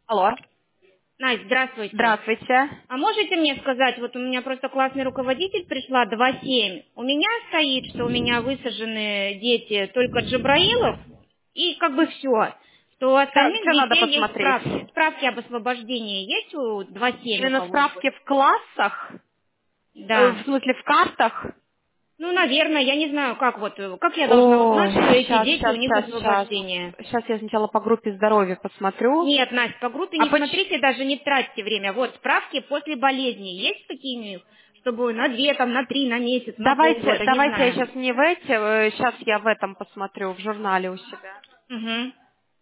Алло. Настя, здравствуйте. Здравствуйте. А можете мне сказать, вот у меня просто классный руководитель пришла 2.7. У меня стоит, что у меня высажены дети только Джабраилов, и как бы все. Что у остальных Что надо детей есть посмотреть? справки. Справки об освобождении есть у 2.7 у Именно кого-нибудь? справки в классах? Да. В смысле, в картах? Ну, наверное, я не знаю, как вот, как я должна Ой, узнать, что эти сейчас, дети, у сейчас, них сейчас, сейчас. освобождение. Сейчас я сначала по группе здоровья посмотрю. Нет, Настя, по группе А не смотрите, даже не тратьте время. Вот справки после болезни есть какие-нибудь, чтобы на 2, там, на 3, на месяц, на давайте, полгода, не давайте я знаю. сейчас не в эти, сейчас я в этом посмотрю, в журнале у себя. Угу.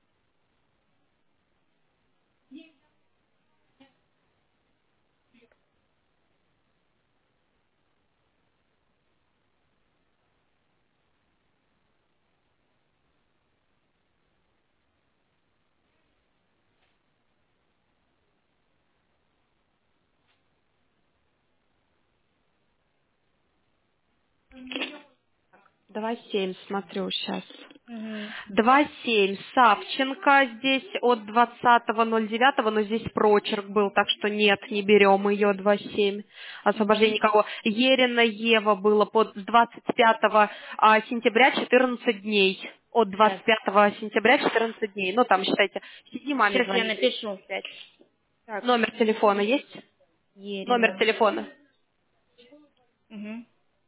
Два семь смотрю сейчас. Угу. 2.7. Савченко здесь от 20.09, но здесь прочерк был, так что нет, не берем ее 2.7. Освобождение Угу. никого. Ерина Ева было с 25 сентября 14 дней. От Сейчас. 25 сентября 14 дней. Ну, там, считайте, сиди маме Сейчас я звонить. напишу. Так, Номер телефона есть? Номер Ерина. телефона. Угу.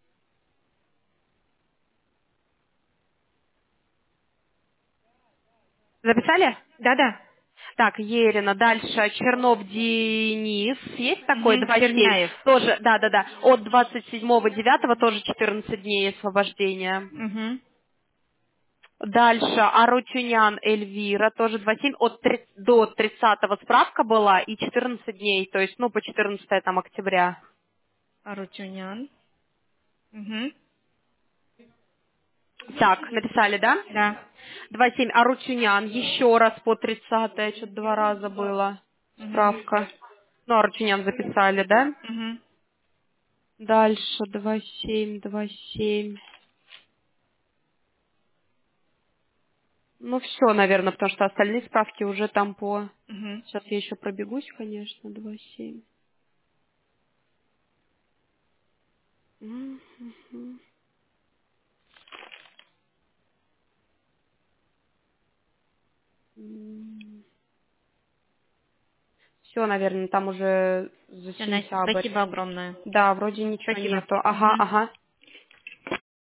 Записали? Да-да. Так, Ерина, дальше Чернов Денис, есть такой Угу. 2.7, Черняев. тоже, да, от 27.09 тоже 14 дней освобождения. Угу. Дальше Арутюнян Эльвира, тоже 2.7, до 30 справка была и 14 дней, то есть, ну, по 14 там октября. Арутюнян. Угу. Так, написали, да? Да. 2.7 Арутюнян, еще раз по 30, что-то 2 раза было Угу. справка. Ну, Арутюнян записали, да? Угу. Дальше 2.7, 2.7. Ну, все, наверное, потому что остальные справки уже там по... Угу. Сейчас я еще пробегусь, конечно, 2.7. Все, наверное, там уже за Все, Настя, сентябрь. спасибо огромное. Да, вроде ничего Спасибо. нету. Ага, Угу. ага.